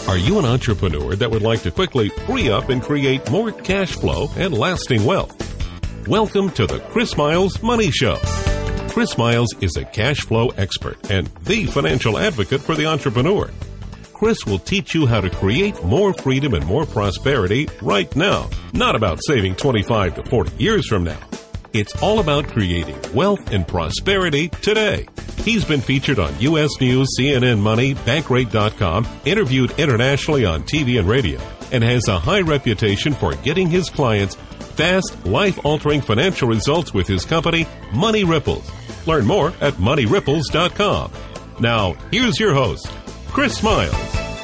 Are you an entrepreneur that would like to quickly free up and create more cash flow and lasting wealth? Welcome to the Chris Miles Money Show. Chris Miles is a cash flow expert and the financial advocate for the entrepreneur. Chris will teach you how to create more freedom and more prosperity right now, not about saving 25 to 40 years from now. It's all about creating wealth and prosperity today. He's been featured on U.S. News, CNN Money, Bankrate.com, interviewed internationally on TV and radio, and has a high reputation for getting his clients fast, life-altering financial results with his company, Money Ripples. Learn more at MoneyRipples.com. Now, here's your host, Chris Miles.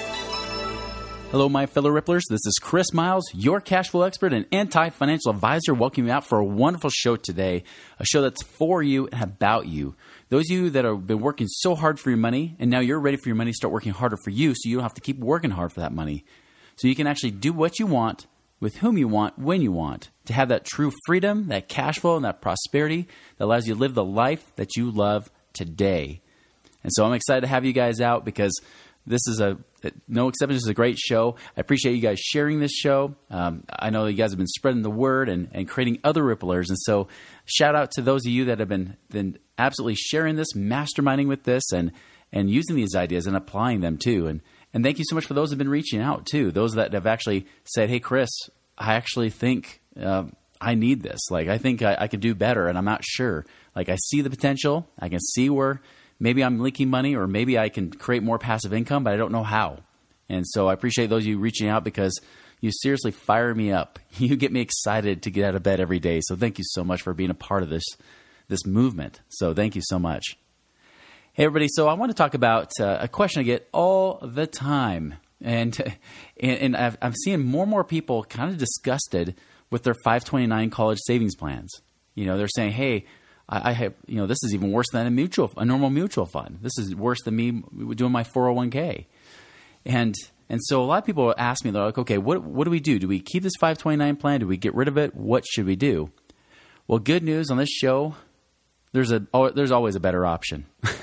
Hello, my fellow Ripplers. This is Chris Miles, your cash flow expert and anti-financial advisor, welcoming you out for a wonderful show today, a show that's for you and about you. Those of you that have been working so hard for your money, and now you're ready for your money to start working harder for you, so you don't have to keep working hard for that money. So you can actually do what you want, with whom you want, when you want, to have that true freedom, that cash flow, and that prosperity that allows you to live the life that you love today. And so I'm excited to have you guys out because this is no exception. This is a great show. I appreciate you guys sharing this show. I know you guys have been spreading the word and creating other Ripplers. And so shout out to those of you that have been absolutely sharing this, masterminding with this, and using these ideas and applying them too. And thank you so much for those who have been reaching out too. Those that have actually said, hey, Chris, I actually think I need this. Like, I think I could do better, and I'm not sure. Like, I see the potential. I can see where maybe I'm leaking money, or maybe I can create more passive income, but I don't know how. And so I appreciate those of you reaching out because you seriously fire me up. You get me excited to get out of bed every day. So thank you so much for being a part of this movement. So thank you so much. Hey, everybody. So I want to talk about a question I get all the time. And I'm seeing more and more people kind of disgusted with their 529 college savings plans. You know, they're saying, hey, I have, this is even worse than a normal mutual fund. This is worse than me doing my 401k. And so a lot of people ask me, they're like, okay, what do we do? Do we keep this 529 plan? Do we get rid of it? What should we do? Well, good news on this show, there's always a better option.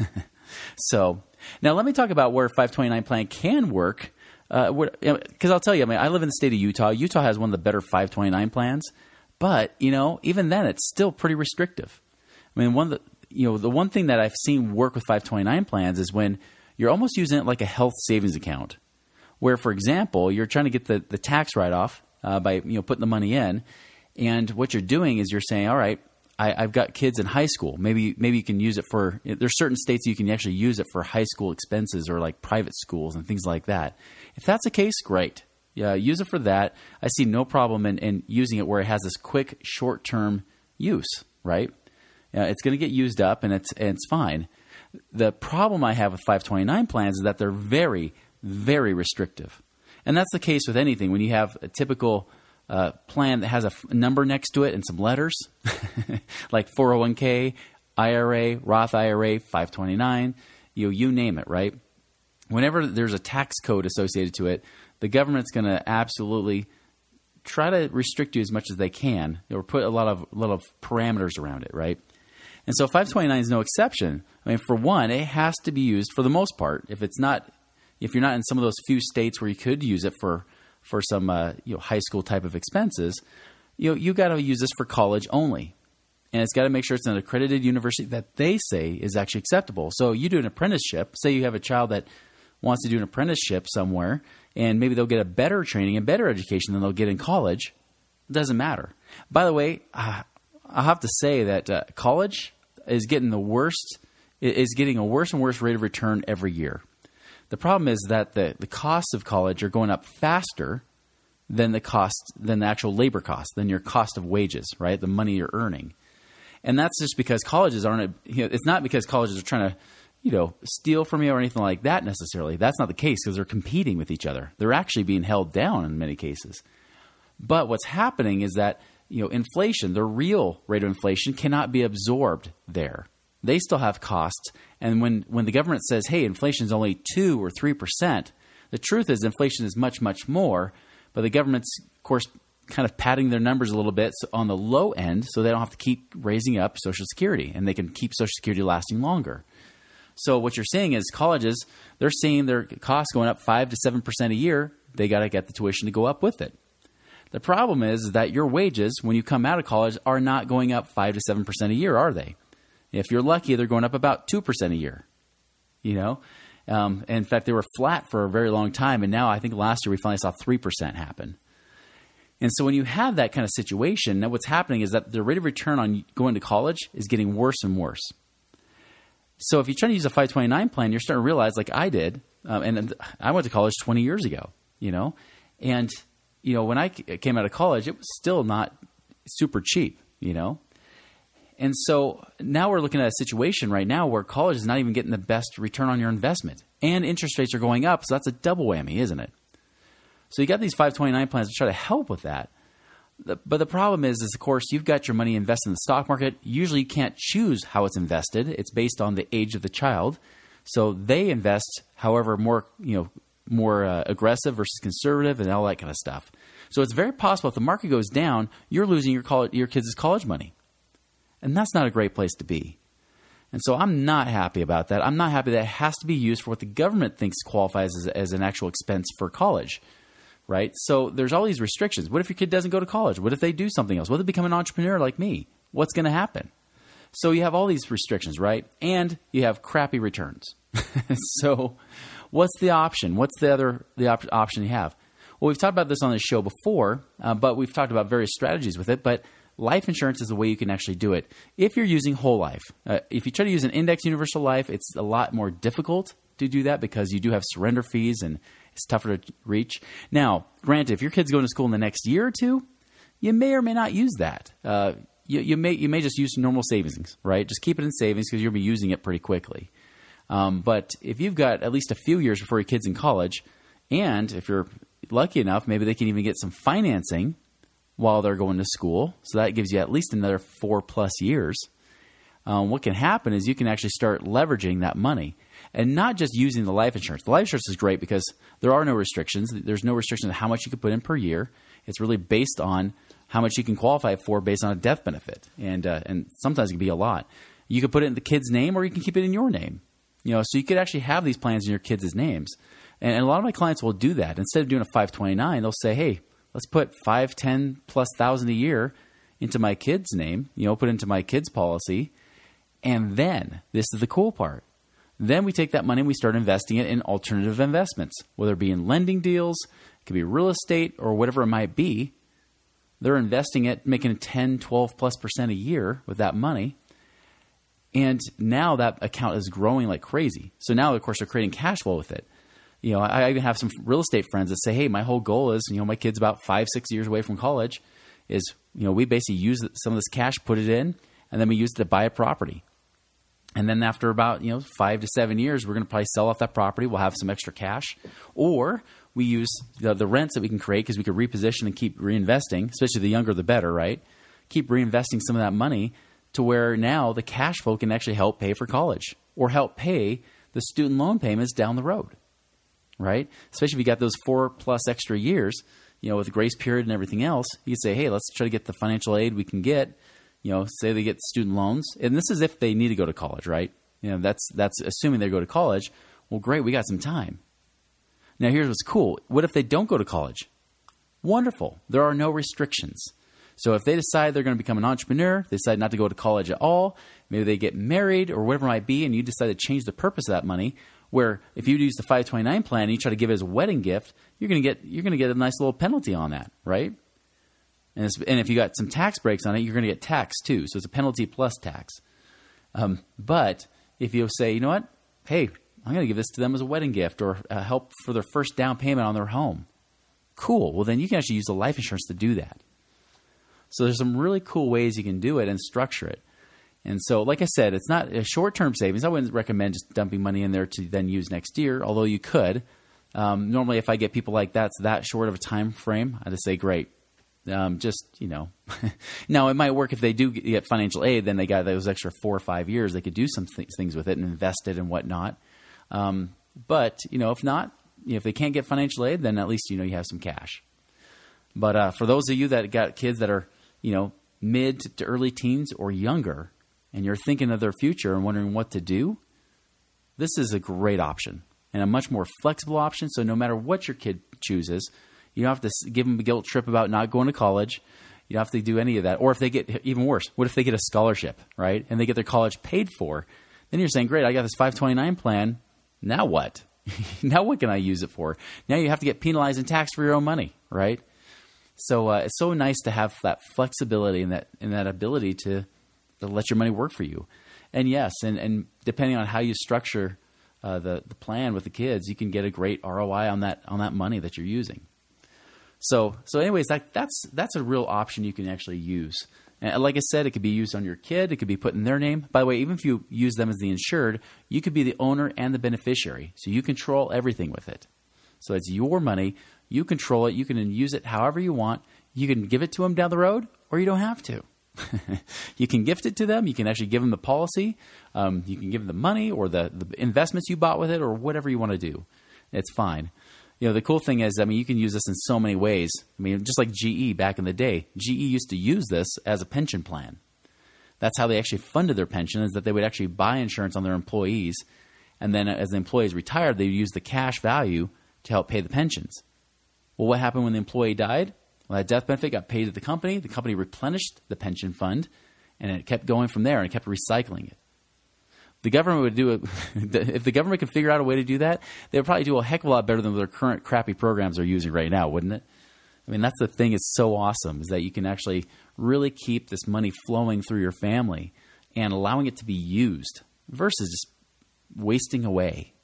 So now let me talk about where a 529 plan can work. Because I'll tell you, I live in the state of Utah. Utah has one of the better 529 plans, but even then, it's still pretty restrictive. The one thing that I've seen work with 529 plans is when you're almost using it like a health savings account, where, for example, you're trying to get the tax write-off by putting the money in, and what you're doing is you're saying, all right, I've got kids in high school. Maybe you can use it for. There's certain states you can actually use it for high school expenses or like private schools and things like that. If that's the case, great. Yeah, use it for that. I see no problem in using it where it has this quick, short-term use, right? It's going to get used up, and it's fine. The problem I have with 529 plans is that they're very, very restrictive. And that's the case with anything. When you have a typical plan that has a number next to it and some letters, like 401k, IRA, Roth IRA, 529, you name it, right? Whenever there's a tax code associated to it, the government's going to absolutely try to restrict you as much as they can, or put a lot of parameters around it, right? And so 529 is no exception. For one, it has to be used for the most part. If you're not in some of those few states where you could use it for some high school type of expenses, you got to use this for college only, and it's got to make sure it's an accredited university that they say is actually acceptable. So you do an apprenticeship. Say you have a child that wants to do an apprenticeship somewhere, and maybe they'll get a better training and better education than they'll get in college. It doesn't matter. By the way, I'll have to say that college is getting a worse and worse rate of return every year. The problem is that the costs of college are going up faster than the actual labor cost, than your cost of wages, right? The money you're earning. And that's just because colleges aren't, it's not because colleges are trying to, steal from you or anything like that necessarily. That's not the case because they're competing with each other. They're actually being held down in many cases. But what's happening is that, inflation, the real rate of inflation cannot be absorbed there. They still have costs. And when the government says, hey, inflation is only 2 or 3%, the truth is inflation is much, much more. But the government's, of course, kind of padding their numbers a little bit on the low end so they don't have to keep raising up Social Security, and they can keep Social Security lasting longer. So what you're seeing is colleges, they're seeing their costs going up 5 to 7% a year. They got to get the tuition to go up with it. The problem is that your wages, when you come out of college, are not going up 5 to 7% a year, are they? If you're lucky, they're going up about 2% a year. In fact, they were flat for a very long time, and now I think last year we finally saw 3% happen. And so when you have that kind of situation, now what's happening is that the rate of return on going to college is getting worse and worse. So if you're trying to use a 529 plan, you're starting to realize, like I did, and I went to college 20 years ago, and when I came out of college, it was still not super cheap, And so now we're looking at a situation right now where college is not even getting the best return on your investment. And interest rates are going up, so that's a double whammy, isn't it? So you got these 529 plans to try to help with that. But the problem is, of course, you've got your money invested in the stock market. Usually you can't choose how it's invested. It's based on the age of the child. So they invest, however, more aggressive versus conservative and all that kind of stuff. So it's very possible if the market goes down, you're losing your kids' college money. And that's not a great place to be. And so I'm not happy about that. I'm not happy that it has to be used for what the government thinks qualifies as an actual expense for college, right? So there's all these restrictions. What if your kid doesn't go to college? What if they do something else? What if they become an entrepreneur like me? What's going to happen? So you have all these restrictions, right? And you have crappy returns. So what's the option? What's the option you have? Well, we've talked about this on the show before, but we've talked about various strategies with it. But life insurance is the way you can actually do it. If you're using whole life, if you try to use an index universal life, it's a lot more difficult to do that because you do have surrender fees and it's tougher to reach. Now, granted, if your kid's going to school in the next year or two, you may or may not use that. You may just use normal savings, right? Just keep it in savings because you'll be using it pretty quickly. But if you've got at least a few years before your kid's in college, and if you're lucky enough, maybe they can even get some financing while they're going to school. So that gives you at least another 4+ years. What can happen is you can actually start leveraging that money and not just using the life insurance. The life insurance is great because there are no restrictions. There's no restriction on how much you can put in per year. It's really based on how much you can qualify for based on a death benefit. And sometimes it can be a lot. You can put it in the kid's name or you can keep it in your name. So you could actually have these plans in your kids' names. And a lot of my clients will do that. Instead of doing a 529, they'll say, hey, let's put 5, 10 plus thousand a year into my kid's name, put into my kid's policy. And then, this is the cool part, then we take that money and we start investing it in alternative investments, whether it be in lending deals, it could be real estate or whatever it might be. They're investing it, making 10, 12+% a year with that money. And now that account is growing like crazy. So now, of course, they're creating cash flow with it. I even have some real estate friends that say, hey, my whole goal is, my kid's about 5-6 years away from college, is, we basically use some of this cash, put it in, and then we use it to buy a property. And then after about, 5 to 7 years, we're going to probably sell off that property. We'll have some extra cash. Or we use the rents that we can create because we could reposition and keep reinvesting, especially the younger the better, right? Keep reinvesting some of that money to where now the cash flow can actually help pay for college or help pay the student loan payments down the road. Right? Especially if you got those 4+ extra years, with the grace period and everything else, you could say, hey, let's try to get the financial aid we can get. Say they get student loans, and this is if they need to go to college, right? That's assuming they go to college. Well, great, we got some time. Now, here's what's cool. What if they don't go to college? Wonderful. There are no restrictions. So if they decide they're going to become an entrepreneur, they decide not to go to college at all, maybe they get married or whatever it might be, and you decide to change the purpose of that money. Where if you use the 529 plan and you try to give it as a wedding gift, you're going to get a nice little penalty on that, right? And if you got some tax breaks on it, you're going to get taxed too. So it's a penalty plus tax. But if you say, you know what, hey, I'm going to give this to them as a wedding gift or help for their first down payment on their home, cool. Well, then you can actually use the life insurance to do that. So there's some really cool ways you can do it and structure it. And so, like I said, it's not a short-term savings. I wouldn't recommend just dumping money in there to then use next year, although you could. Normally, if I get people like that's that short of a time frame, I just say, great. Now, it might work if they do get financial aid. Then they got those extra 4 or 5 years. They could do some things with it and invest it and whatnot. But, if not, if they can't get financial aid, then at least, you have some cash. But for those of you that got kids that are, mid to early teens or younger, and you're thinking of their future and wondering what to do, this is a great option and a much more flexible option. So no matter what your kid chooses, you don't have to give them a guilt trip about not going to college. You don't have to do any of that. Or if they get, even worse, what if they get a scholarship, right? And they get their college paid for? Then you're saying, great, I got this 529 plan. Now what? Now what can I use it for? Now you have to get penalized and taxed for your own money, right? So it's so nice to have that flexibility and that ability to let your money work for you. And yes, and depending on how you structure the plan with the kids, you can get a great ROI on that money that you're using. So anyways, that's a real option you can actually use. And like I said, it could be used on your kid. It could be put in their name. By the way, even if you use them as the insured, you could be the owner and the beneficiary. So you control everything with it. So it's your money. You control it. You can use it however you want. You can give it to them down the road, or you don't have to. You can gift it to them. You can actually give them the policy. You can give them the money or the investments you bought with it, or whatever you want to do. It's fine. The cool thing is, you can use this in so many ways. Just like GE back in the day, GE used to use this as a pension plan. That's how they actually funded their pension, is that they would actually buy insurance on their employees. And then as the employees retired, they would use the cash value to help pay the pensions. Well, what happened when the employee died? Well, that death benefit got paid to the company. The company replenished the pension fund, and it kept going from there, and it kept recycling it. The government would do it. If the government could figure out a way to do that, they would probably do a heck of a lot better than their current crappy programs they're using right now, wouldn't it? That's the thing. It's so awesome, is that you can actually really keep this money flowing through your family and allowing it to be used versus just wasting away.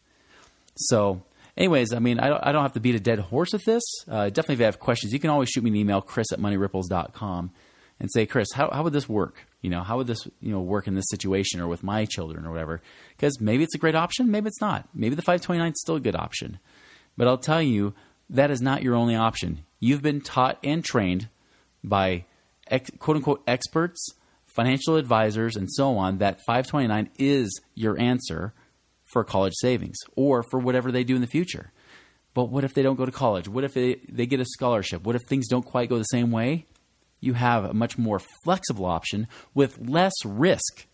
So anyways, I don't have to beat a dead horse with this. Definitely if you have questions, you can always shoot me an email, chris@moneyripples.com. and say, Chris, how would this work? How would this work in this situation or with my children or whatever? Because maybe it's a great option, maybe it's not. Maybe the 529 is still a good option. But I'll tell you, that is not your only option. You've been taught and trained by quote-unquote experts, financial advisors, and so on, that 529 is your answer for college savings or for whatever they do in the future. But what if they don't go to college? What if they get a scholarship? What if things don't quite go the same way? You have a much more flexible option with less risk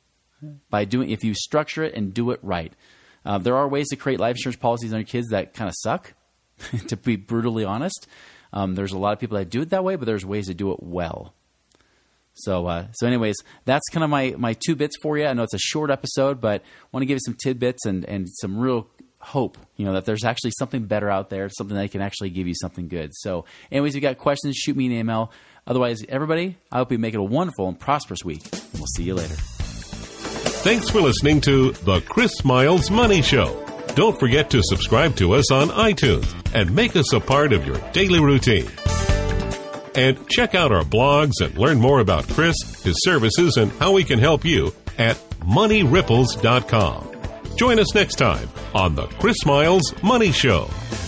if you structure it and do it right. There are ways to create life insurance policies on your kids that kind of suck, to be brutally honest. There's a lot of people that do it that way, but there's ways to do it well. So anyways, that's kind of my 2 bits for you. I know it's a short episode, but I want to give you some tidbits and some real hope, that there's actually something better out there, something that can actually give you something good. So anyways, if you got questions, shoot me an email. Otherwise, everybody, I hope you make it a wonderful and prosperous week. We'll see you later. Thanks for listening to The Chris Miles Money Show. Don't forget to subscribe to us on iTunes and make us a part of your daily routine. And check out our blogs and learn more about Chris, his services, and how we can help you at moneyripples.com. Join us next time on The Chris Miles Money Show.